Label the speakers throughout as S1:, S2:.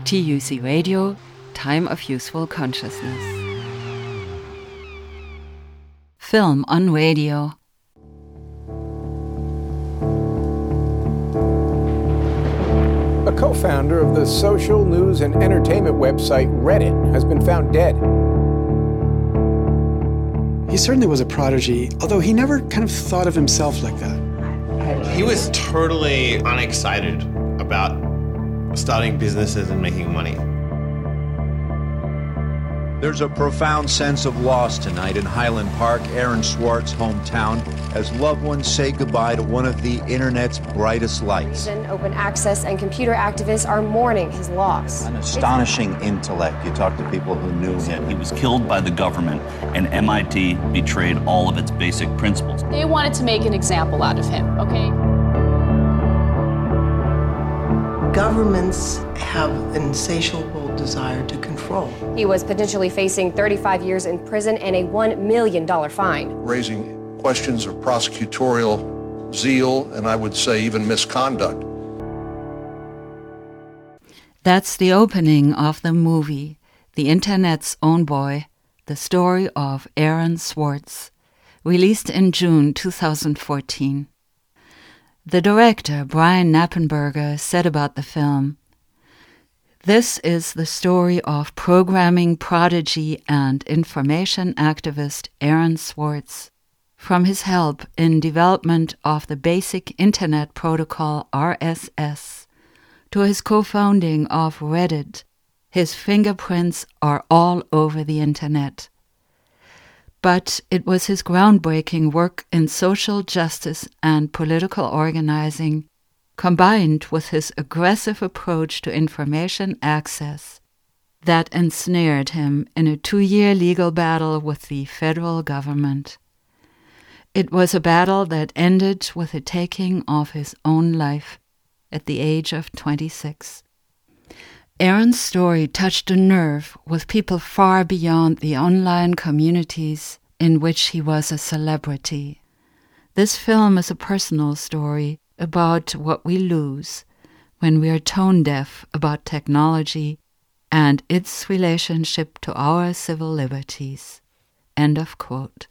S1: TUC Radio, Time of Useful Consciousness. Film on Radio.
S2: A co-founder of the social news and entertainment website Reddit has been found dead.
S3: He certainly was a prodigy, although he never kind of thought of himself like that.
S4: He was totally unexcited about starting businesses and making money.
S5: There's a profound sense of loss tonight in Highland Park, Aaron Swartz's hometown, as loved ones say goodbye to one of the internet's brightest lights.
S6: Open access and computer activists are mourning his loss.
S7: An astonishing intellect. You talk to people who knew him.
S8: He was killed by the government, and MIT betrayed all of its basic principles.
S9: They wanted to make an example out of him, okay?
S10: Governments have an insatiable desire to control.
S6: He was potentially facing 35 years in prison and a $1 million fine.
S11: Raising questions of prosecutorial zeal and I would say even misconduct.
S1: That's the opening of the movie, The Internet's Own Boy, the story of Aaron Swartz, released in June 2014. The director, Brian Knappenberger, said about the film, "This is the story of programming prodigy and information activist Aaron Swartz. From his help in development of the basic Internet protocol RSS to his co-founding of Reddit, his fingerprints are all over the Internet. But it was his groundbreaking work in social justice and political organizing, combined with his aggressive approach to information access, that ensnared him in a 2-year legal battle with the federal government. It was a battle that ended with the taking of his own life at the age of 26. Aaron's story touched a nerve with people far beyond the online communities in which he was a celebrity. This film is a personal story about what we lose when we are tone deaf about technology and its relationship to our civil liberties." End of quote.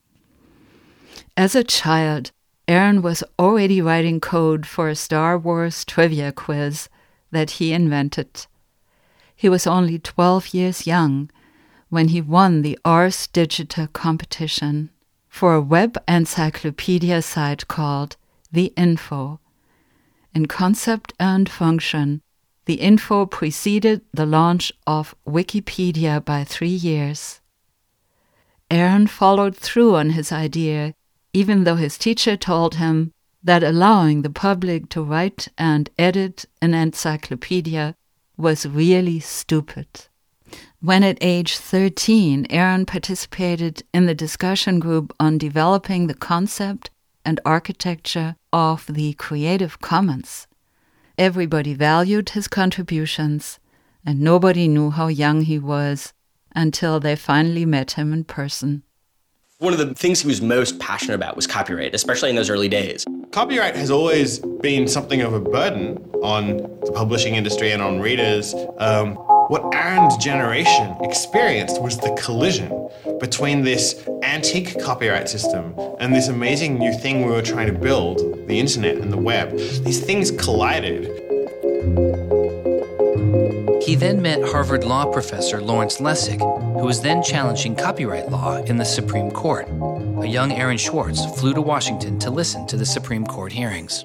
S1: As a child, Aaron was already writing code for a Star Wars trivia quiz that he invented. He was only 12 years young when he won the Ars Digita competition for a web encyclopedia site called The Info. In concept and function, The Info preceded the launch of Wikipedia by 3 years. Aaron followed through on his idea, even though his teacher told him that allowing the public to write and edit an encyclopedia was really stupid. When at age 13, Aaron participated in the discussion group on developing the concept and architecture of the Creative Commons. Everybody valued his contributions, and nobody knew how young he was until they finally met him in person.
S12: One of the things he was most passionate about was copyright, especially in those early days.
S4: Copyright has always been something of a burden on the publishing industry and on readers. What Aaron's generation experienced was the collision between this antique copyright system and this amazing new thing we were trying to build, the internet and the web. These things collided.
S13: He then met Harvard law professor Lawrence Lessig, who was then challenging copyright law in the Supreme Court. A young Aaron Swartz flew to Washington to listen to the Supreme Court hearings.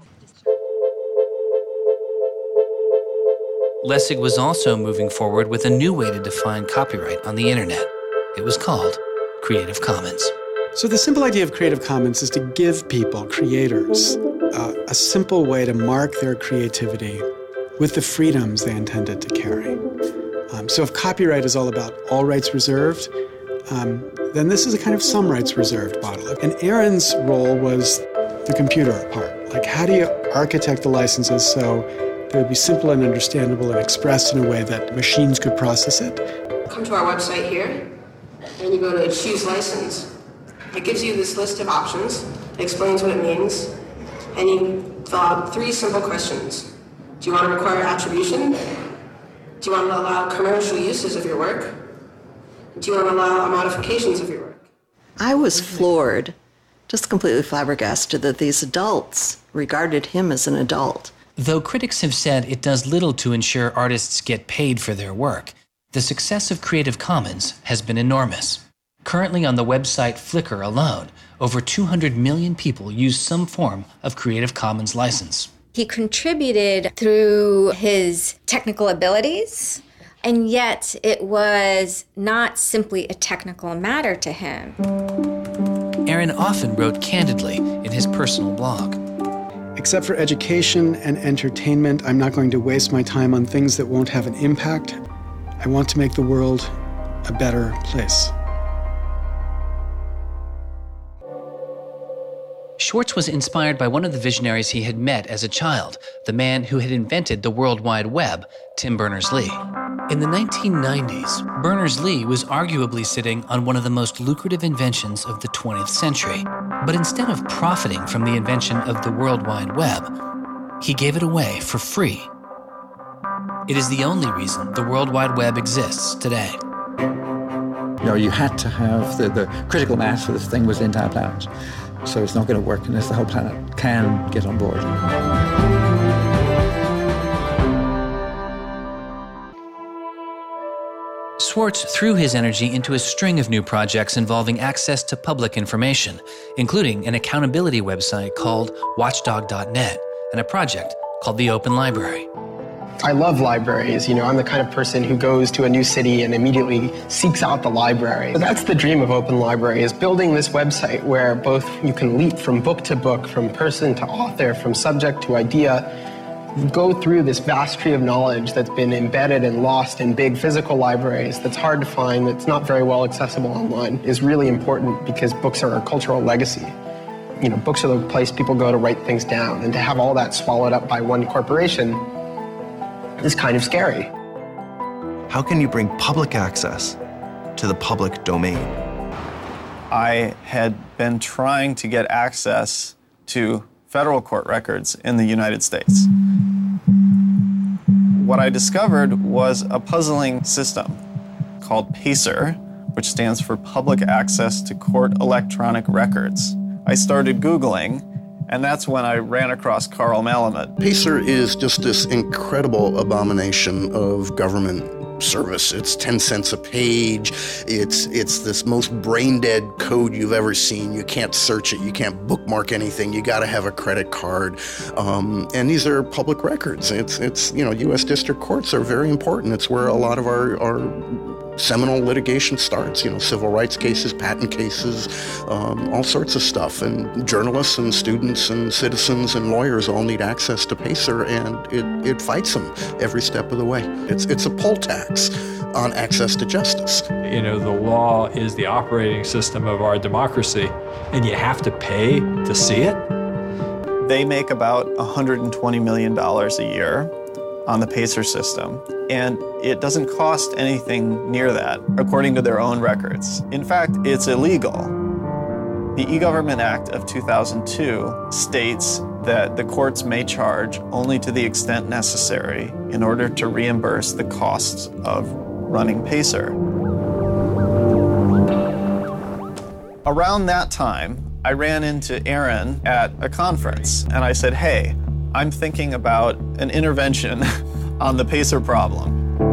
S13: Lessig was also moving forward with a new way to define copyright on the internet. It was called Creative Commons.
S3: So the simple idea of Creative Commons is to give people, creators, a simple way to mark their creativity with the freedoms they intended to carry. So if copyright is all about all rights reserved, then this is a kind of some rights reserved model. And Aaron's role was the computer part. Like, how do you architect the licenses so they would be simple and understandable and expressed in a way that machines could process it?
S14: Come to our website here, and you go to Choose License. It gives you this list of options, it explains what it means, and you fill out 3 simple questions. Do you want to require attribution? Do you want to allow commercial uses of your work? Do you want to allow modifications of your work?
S10: I was floored, just completely flabbergasted that these adults regarded him as an adult.
S13: Though critics have said it does little to ensure artists get paid for their work, the success of Creative Commons has been enormous. Currently on the website Flickr alone, over 200 million people use some form of Creative Commons license.
S15: He contributed through his technical abilities, and yet it was not simply a technical matter to him.
S13: Aaron often wrote candidly in his personal blog.
S3: Except for education and entertainment, I'm not going to waste my time on things that won't have an impact. I want to make the world a better place.
S13: Schwartz was inspired by one of the visionaries he had met as a child, the man who had invented the World Wide Web, Tim Berners-Lee. In the 1990s, Berners-Lee was arguably sitting on one of the most lucrative inventions of the 20th century. But instead of profiting from the invention of the World Wide Web, he gave it away for free. It is the only reason the World Wide Web exists today.
S16: You had to have the critical mass for this thing was the entire planet. So it's not going to work unless the whole planet can get on board.
S13: Schwartz threw his energy into a string of new projects involving access to public information, including an accountability website called Watchdog.net and a project called the Open Library.
S17: I love libraries. I'm the kind of person who goes to a new city and immediately seeks out the library. So that's the dream of Open Library, is building this website where both you can leap from book to book, from person to author, from subject to idea, go through this vast tree of knowledge that's been embedded and lost in big physical libraries that's hard to find, that's not very well accessible online, is really important because books are a cultural legacy. Books are the place people go to write things down, and to have all that swallowed up by one corporation is kind of scary.
S18: How can you bring public access to the public domain?
S19: I had been trying to get access to federal court records in the United States. What I discovered was a puzzling system called PACER, which stands for Public Access to Court Electronic Records. I started Googling, and that's when I ran across Carl Malamud.
S20: PACER is just this incredible abomination of government service. It's 10 cents a page. It's this most brain-dead code you've ever seen. You can't search it. You can't bookmark anything. You got to have a credit card. And these are public records. It's U.S. district courts are very important. It's where a lot of our seminal litigation starts, civil rights cases, patent cases, all sorts of stuff. And journalists and students and citizens and lawyers all need access to PACER, and it fights them every step of the way. It's a poll tax on access to justice.
S21: The law is the operating system of our democracy, and you have to pay to see it.
S19: They make about $120 million a year on the PACER system, and it doesn't cost anything near that, according to their own records. In fact, it's illegal. The E-Government Act of 2002 states that the courts may charge only to the extent necessary in order to reimburse the costs of running PACER. Around that time, I ran into Aaron at a conference, and I said, hey, I'm thinking about an intervention on the PACER problem.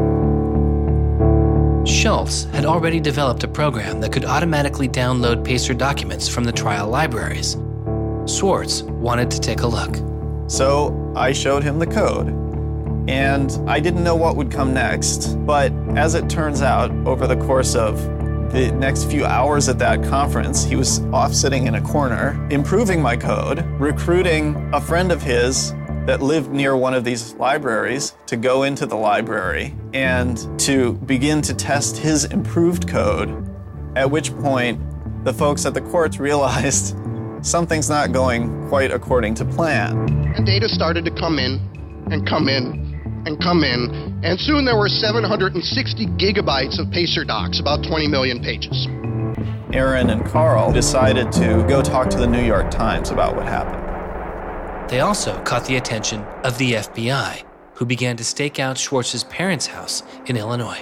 S13: Schultz had already developed a program that could automatically download PACER documents from the trial libraries. Schwartz wanted to take a look.
S19: So I showed him the code, and I didn't know what would come next, but as it turns out, over the course of the next few hours at that conference, he was off sitting in a corner, improving my code, recruiting a friend of his that lived near one of these libraries to go into the library and to begin to test his improved code, at which point the folks at the courts realized something's not going quite according to plan.
S22: And data started to come in and come in and come in, and soon there were 760 gigabytes of PACER docs, about 20 million pages.
S19: Aaron and Carl decided to go talk to the New York Times about what happened.
S13: They also caught the attention of the FBI. who began to stake out Schwartz's parents' house in Illinois.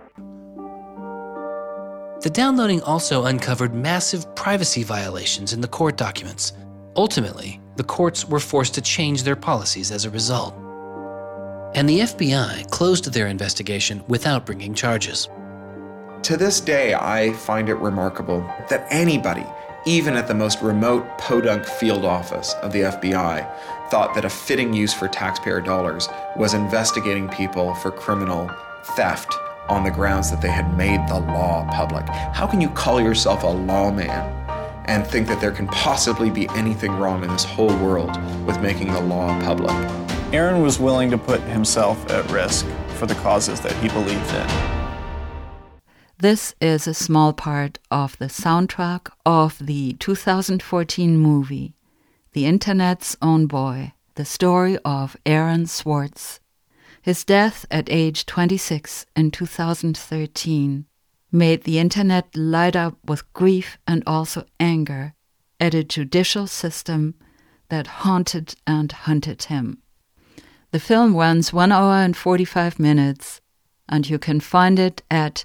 S13: The downloading also uncovered massive privacy violations in the court documents. Ultimately, the courts were forced to change their policies as a result. And the FBI closed their investigation without bringing charges.
S2: To this day, I find it remarkable that anybody, even at the most remote podunk field office of the FBI, thought that a fitting use for taxpayer dollars was investigating people for criminal theft on the grounds that they had made the law public. How can you call yourself a lawman and think that there can possibly be anything wrong in this whole world with making the law public?
S19: Aaron was willing to put himself at risk for the causes that he believed in.
S1: This is a small part of the soundtrack of the 2014 movie, The Internet's Own Boy, the story of Aaron Swartz. His death at age 26 in 2013 made the Internet light up with grief and also anger at a judicial system that haunted and hunted him. The film runs 1 hour and 45 minutes, and you can find it at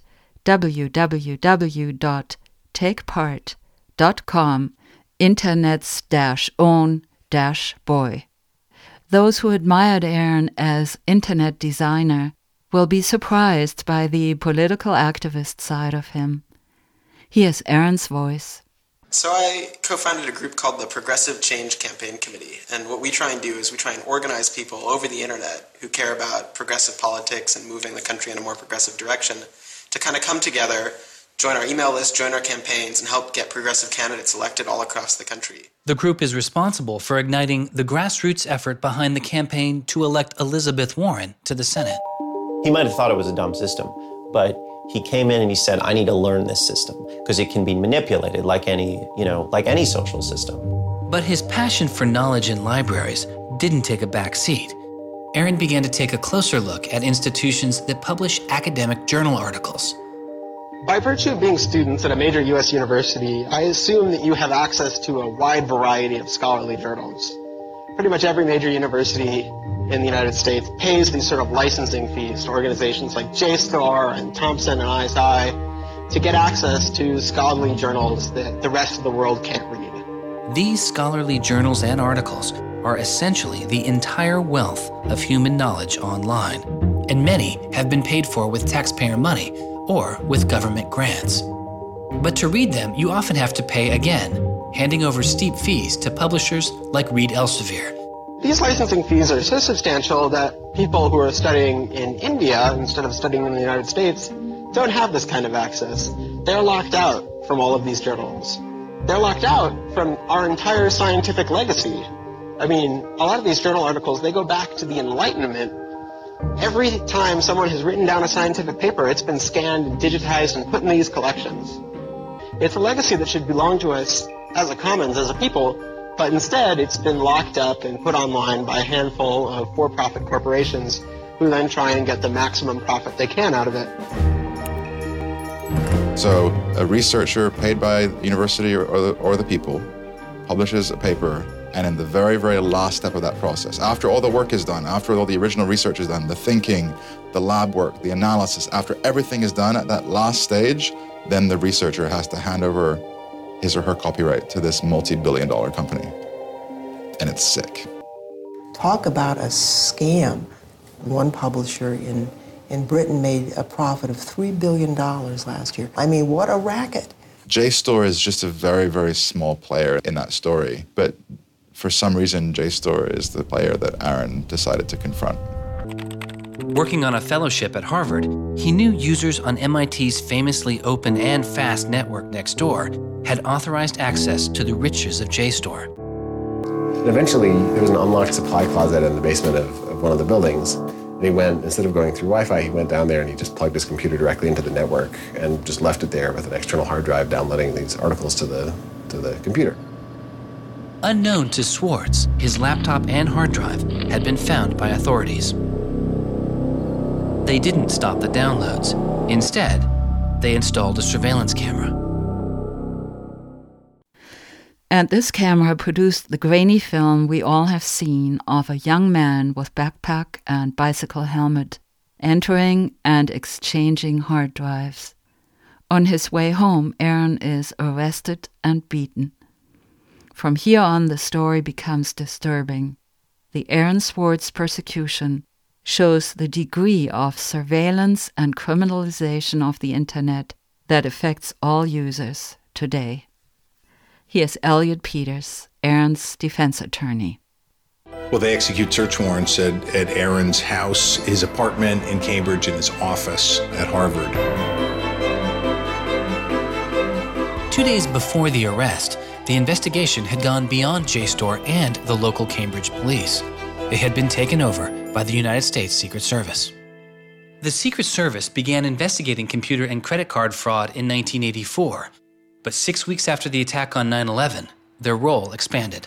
S1: www.takepart.com internet's-own-boy. Those who admired Aaron as internet designer will be surprised by the political activist side of him. He is Aaron's voice.
S5: So I co-founded a group called the Progressive Change Campaign Committee, and what we try and do is we try and organize people over the internet who care about progressive politics and moving the country in a more progressive direction to kind of come together, join our email list, join our campaigns, and help get progressive candidates elected all across the country.
S13: The group is responsible for igniting the grassroots effort behind the campaign to elect Elizabeth Warren to the Senate.
S12: He might have thought it was a dumb system, but he came in and he said, I need to learn this system because it can be manipulated like any social system.
S13: But his passion for knowledge in libraries didn't take a back seat. Aaron began to take a closer look at institutions that publish academic journal articles.
S17: By virtue of being students at a major U.S. university, I assume that you have access to a wide variety of scholarly journals. Pretty much every major university in the United States pays these sort of licensing fees to organizations like JSTOR and Thomson and ISI to get access to scholarly journals that the rest of the world can't read.
S13: These scholarly journals and articles are essentially the entire wealth of human knowledge online, and many have been paid for with taxpayer money or with government grants. But to read them, you often have to pay again, handing over steep fees to publishers like Reed Elsevier.
S17: These licensing fees are so substantial that people who are studying in India instead of studying in the United States don't have this kind of access. They're locked out from all of these journals. They're locked out from our entire scientific legacy. I mean, a lot of these journal articles, they go back to the Enlightenment. Every time someone has written down a scientific paper, it's been scanned and digitized and put in these collections. It's a legacy that should belong to us as a commons, as a people, but instead it's been locked up and put online by a handful of for-profit corporations who then try and get the maximum profit they can out of it.
S23: So a researcher paid by the university or the people publishes a paper, and in the very, very last step of that process, after all the work is done, after all the original research is done, the thinking, the lab work, the analysis, after everything is done at that last stage, then the researcher has to hand over his or her copyright to this multi-billion-dollar company. And it's sick.
S24: Talk about a scam. One publisher in Britain made a profit of $3 billion last year. I mean, what a racket.
S23: JSTOR is just a very, very small player in that story, but for some reason, JSTOR is the player that Aaron decided to confront.
S13: Working on a fellowship at Harvard, he knew users on MIT's famously open and fast network Nextdoor had authorized access to the riches of JSTOR.
S25: And eventually, there was an unlocked supply closet in the basement of one of the buildings. And he went, instead of going through Wi-Fi, he went down there and he just plugged his computer directly into the network and just left it there with an external hard drive downloading these articles to the computer.
S13: Unknown to Swartz, his laptop and hard drive had been found by authorities. They didn't stop the downloads. Instead, they installed a surveillance camera.
S1: And this camera produced the grainy film we all have seen of a young man with backpack and bicycle helmet entering and exchanging hard drives. On his way home, Aaron is arrested and beaten. From here on, the story becomes disturbing. The Aaron Swartz persecution shows the degree of surveillance and criminalization of the Internet that affects all users today. Here's Elliot Peters, Aaron's defense attorney.
S6: Well, they execute search warrants at Aaron's house, his apartment in Cambridge, and his office at Harvard.
S13: 2 days before the arrest, the investigation had gone beyond JSTOR and the local Cambridge police. It had been taken over by the United States Secret Service. The Secret Service began investigating computer and credit card fraud in 1984, but 6 weeks after the attack on 9/11, their role expanded.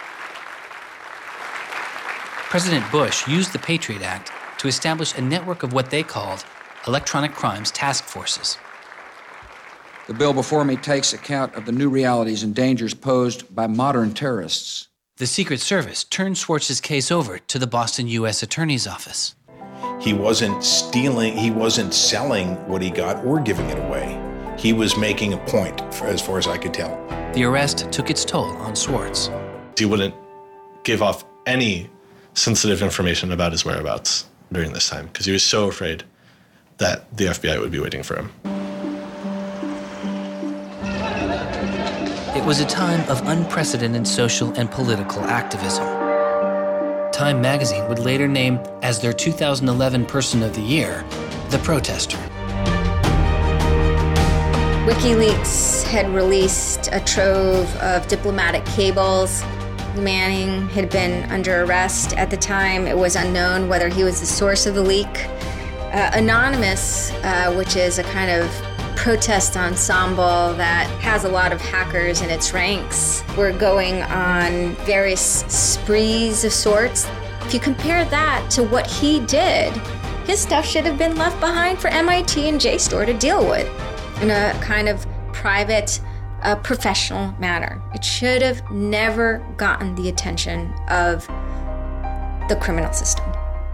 S13: President Bush used the Patriot Act to establish a network of what they called electronic crimes task forces.
S7: The bill before me takes account of the new realities and dangers posed by modern terrorists.
S13: The Secret Service turned Swartz's case over to the Boston U.S. Attorney's Office.
S6: He wasn't stealing, he wasn't selling what he got or giving it away. He was making a point, as far as I could tell.
S13: The arrest took its toll on Swartz.
S4: He wouldn't give off any sensitive information about his whereabouts during this time because he was so afraid that the FBI would be waiting for him.
S13: It was a time of unprecedented social and political activism. Time magazine would later name as their 2011 Person of the Year, the protester.
S15: WikiLeaks had released a trove of diplomatic cables. Manning had been under arrest at the time. It was unknown whether he was the source of the leak. Anonymous, which is a kind of protest ensemble that has a lot of hackers in its ranks, were going on various sprees of sorts. If you compare that to what he did, his stuff should have been left behind for MIT and JSTOR to deal with in a kind of private, professional manner. It should have never gotten the attention of the criminal system.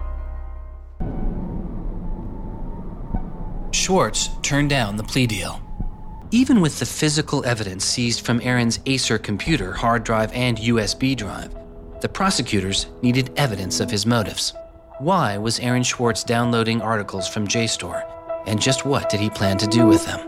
S13: Swartz turned down the plea deal. Even with the physical evidence seized from Aaron's Acer computer, hard drive, and USB drive, the prosecutors needed evidence of his motives. Why was Aaron Swartz downloading articles from JSTOR, and just what did he plan to do with them?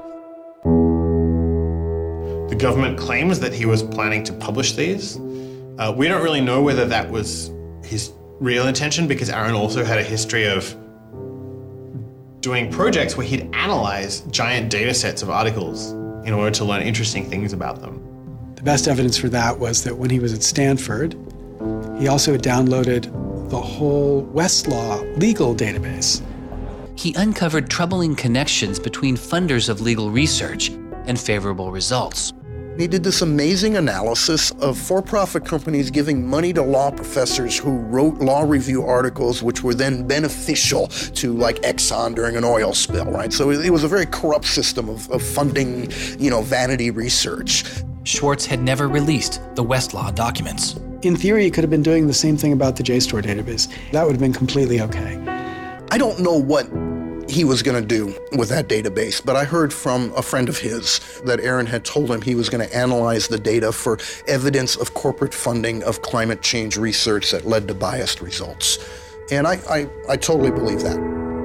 S4: The government claims that he was planning to publish these. We don't really know whether that was his real intention because Aaron also had a history of doing projects where he'd analyze giant data sets of articles in order to learn interesting things about them.
S3: The best evidence for that was that when he was at Stanford, he also downloaded the whole Westlaw legal database.
S13: He uncovered troubling connections between funders of legal research and favorable results.
S20: He did this amazing analysis of for-profit companies giving money to law professors who wrote law review articles which were then beneficial to, like, Exxon during an oil spill, right? So it was a very corrupt system of funding, vanity research.
S13: Swartz had never released the Westlaw documents.
S3: In theory, he could have been doing the same thing about the JSTOR database. That would have been completely okay.
S20: I don't know what he was going to do with that database, but I heard from a friend of his that Aaron had told him he was going to analyze the data for evidence of corporate funding of climate change research that led to biased results. And I totally believe that.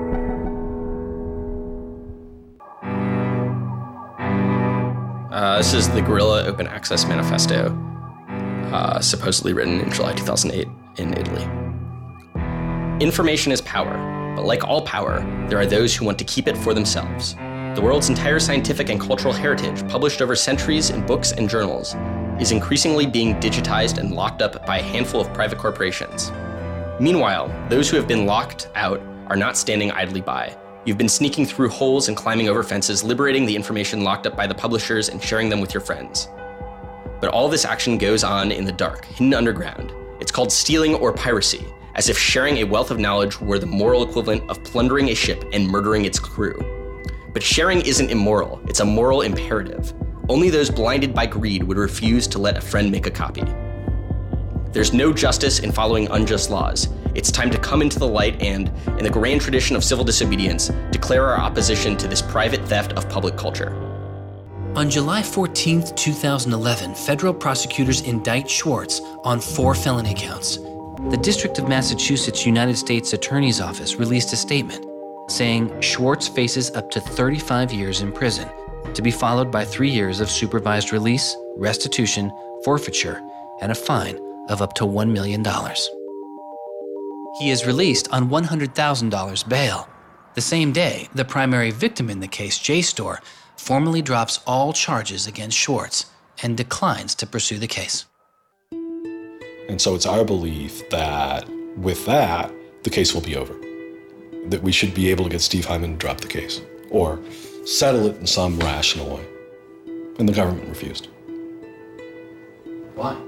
S8: This is the Guerrilla Open Access Manifesto, supposedly written in July 2008 in Italy. Information is power. But like all power, there are those who want to keep it for themselves. The world's entire scientific and cultural heritage, published over centuries in books and journals, is increasingly being digitized and locked up by a handful of private corporations. Meanwhile, those who have been locked out are not standing idly by. You've been sneaking through holes and climbing over fences, liberating the information locked up by the publishers and sharing them with your friends. But all this action goes on in the dark, hidden underground. It's called stealing or piracy, as if sharing a wealth of knowledge were the moral equivalent of plundering a ship and murdering its crew. But sharing isn't immoral, it's a moral imperative. only those blinded by greed would refuse to let a friend make a copy. There's no justice in following unjust laws. It's time to come into the light and, in the grand tradition of civil disobedience, declare our opposition to this private theft of public culture.
S13: On July 14, 2011, federal prosecutors indict Schwartz on 4 felony counts. The District of Massachusetts United States Attorney's Office released a statement saying Schwartz faces up to 35 years in prison, to be followed by 3 years of supervised release, restitution, forfeiture, and a fine of up to $1 million. He is released on $100,000 bail. The same day, the primary victim in the case, JSTOR, formally drops all charges against Schwartz and declines to pursue the case.
S9: And so it's our belief that with that, the case will be over. That we should be able to get Steve Hyman to drop the case or settle it in some rational way. And the government refused.
S13: Why?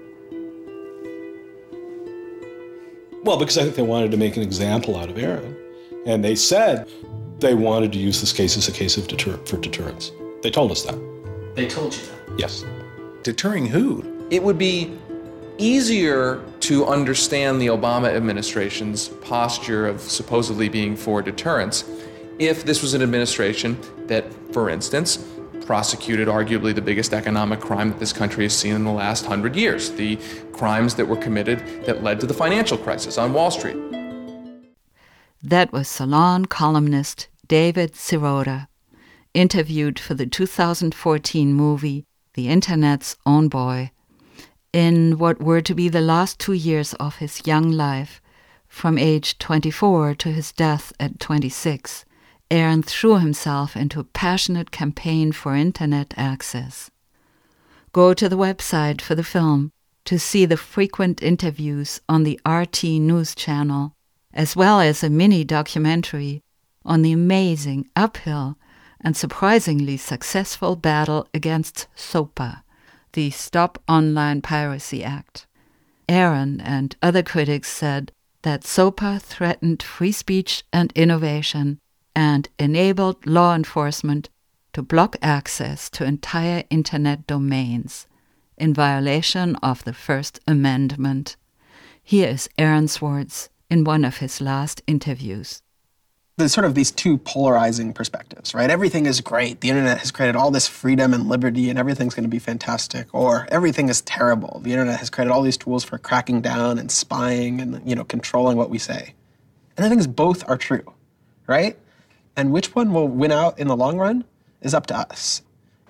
S9: Well, because I think they wanted to make an example out of Aaron. And they said they wanted to use this case as a case of for deterrence. They told us that.
S13: They told you that?
S9: Yes.
S6: Deterring who? It would be easier to understand the Obama administration's posture of supposedly being for deterrence if this was an administration that, for instance, prosecuted arguably the biggest economic crime that this country has seen in the last 100 years, the crimes that were committed that led to the financial crisis on Wall Street.
S1: That was Salon columnist David Sirota, interviewed for the 2014 movie The Internet's Own Boy, in what were to be the last 2 years of his young life. From age 24 to his death at 26, Aaron threw himself into a passionate campaign for internet access. Go to the website for the film to see the frequent interviews on the RT News channel, as well as a mini documentary on the amazing, uphill, and surprisingly successful battle against SOPA, the Stop Online Piracy Act. Aaron and other critics said that SOPA threatened free speech and innovation and enabled law enforcement to block access to entire internet domains, in violation of the First Amendment. Here is Aaron Swartz in one of his last interviews.
S17: There's sort of these two polarizing perspectives, right? Everything is great. The internet has created all this freedom and liberty and everything's going to be fantastic. Or everything is terrible. The internet has created all these tools for cracking down and spying and, controlling what we say. And the thing is, both are true, right? And which one will win out in the long run is up to us.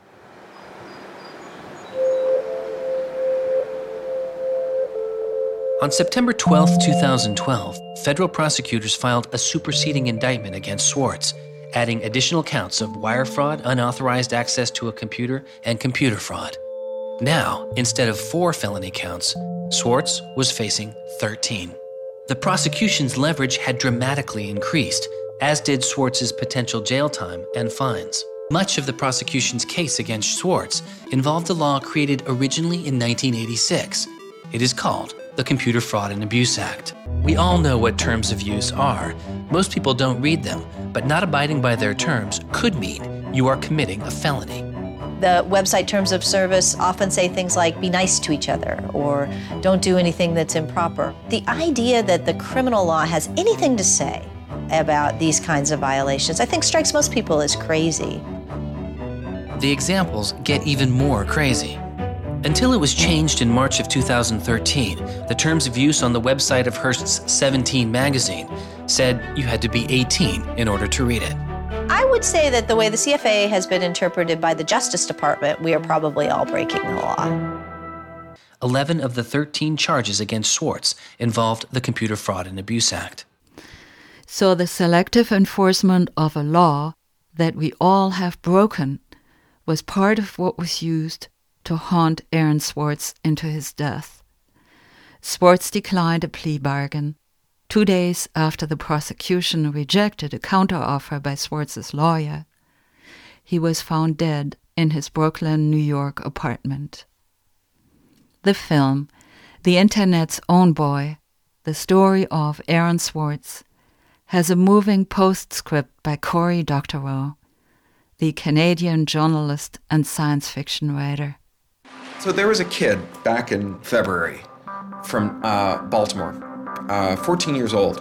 S13: On September 12, 2012, federal prosecutors filed a superseding indictment against Swartz, adding additional counts of wire fraud, unauthorized access to a computer, and computer fraud. Now, instead of 4 felony counts, Swartz was facing 13. The prosecution's leverage had dramatically increased, as did Swartz's potential jail time and fines. Much of the prosecution's case against Swartz involved a law created originally in 1986. It is called the Computer Fraud and Abuse Act. We all know what terms of use are. Most people don't read them, but not abiding by their terms could mean you are committing a felony.
S10: The website terms of service often say things like, be nice to each other, or don't do anything that's improper. The idea that the criminal law has anything to say about these kinds of violations, I think strikes most people as crazy.
S13: The examples get even more crazy. Until it was changed in March of 2013, the terms of use on the website of Hearst's 17 magazine said you had to be 18 in order to read it.
S10: I would say that the way the CFA has been interpreted by the Justice Department, we are probably all breaking the law.
S13: 11 of the 13 charges against Swartz involved the Computer Fraud and Abuse Act.
S1: So the selective enforcement of a law that we all have broken was part of what was used to haunt Aaron Swartz into his death. Swartz declined a plea bargain. 2 days after the prosecution rejected a counteroffer by Swartz's lawyer, he was found dead in his Brooklyn, New York apartment. The film, The Internet's Own Boy, the story of Aaron Swartz, has a moving postscript by Cory Doctorow. the Canadian journalist and science fiction writer.
S2: So there was a kid back in February from Baltimore, 14 years old,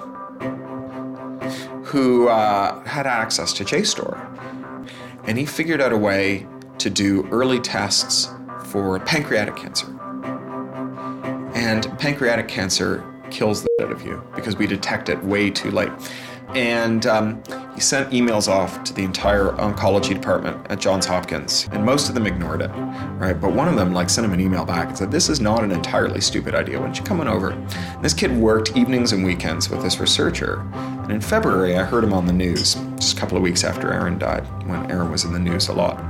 S2: who had access to JSTOR. And he figured out a way to do early tests for pancreatic cancer. And pancreatic cancer kills the shit out of you because we detect it way too late. And he sent emails off to the entire oncology department at Johns Hopkins, and most of them ignored it, right? But one of them sent him an email back and said, "This is not an entirely stupid idea. Why don't you come on over?" And this kid worked evenings and weekends with this researcher. And in February, I heard him on the news, just a couple of weeks after Aaron died, when Aaron was in the news a lot.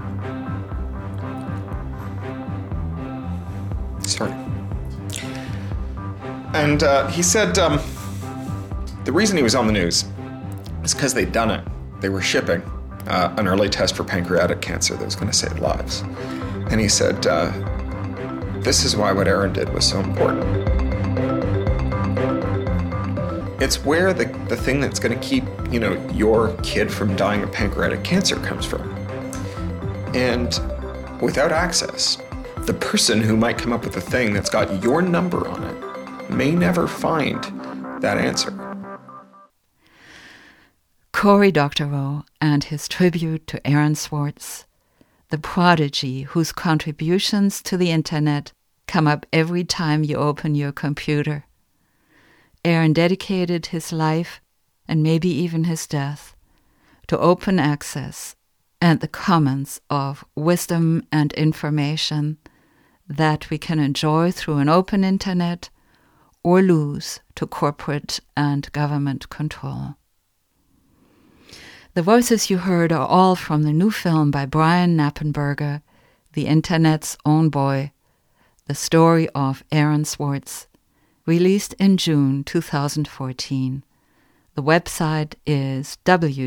S2: Sorry. And he said the reason he was on the news is because they'd done it. They were shipping an early test for pancreatic cancer that was going to save lives. And he said, this is why what Aaron did was so important. It's where the thing that's going to keep, your kid from dying of pancreatic cancer comes from. And without access, the person who might come up with the thing that's got your number on it may never find that answer.
S1: Cory Doctorow and his tribute to Aaron Swartz, the prodigy whose contributions to the internet come up every time you open your computer. Aaron dedicated his life, and maybe even his death, to open access and the commons of wisdom and information that we can enjoy through an open internet or lose to corporate and government control. The voices you heard are all from the new film by Brian Knappenberger, The Internet's Own Boy, The Story of Aaron Swartz, released in June 2014. The website is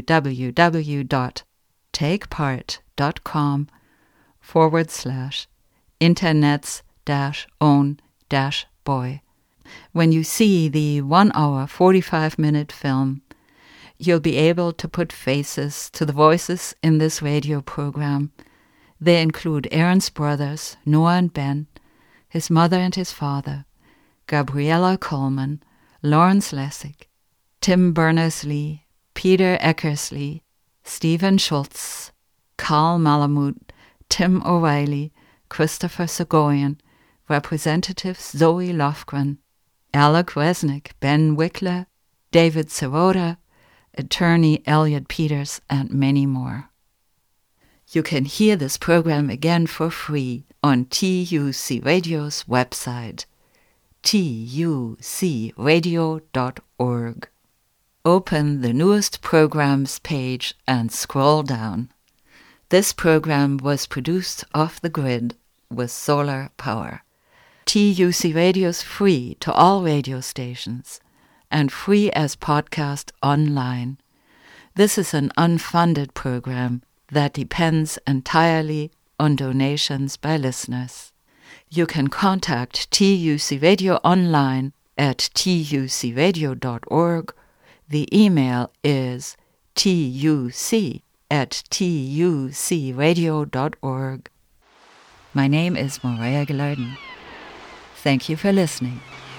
S1: www.takepart.com/internets-own-boy. When you see the 1 hour 45-minute film, you'll be able to put faces to the voices in this radio program. They include Aaron's brothers, Noah and Ben, his mother and his father, Gabriella Coleman, Lawrence Lessig, Tim Berners-Lee, Peter Eckersley, Stephen Schultz, Carl Malamud, Tim O'Reilly, Christopher Segoyan, Representatives Zoe Lofgren, Alec Resnick, Ben Wickler, David Sirota, Attorney Elliot Peters, and many more. You can hear this program again for free on TUC Radio's website, tucradio.org. Open the newest programs page and scroll down. This program was produced off the grid with solar power. TUC Radio's free to all radio stations and free as podcast online. This is an unfunded program that depends entirely on donations by listeners. You can contact TUC Radio online at tucradio.org. The email is tuc@tucradio.org. My name is Maria Gilardin. Thank you for listening.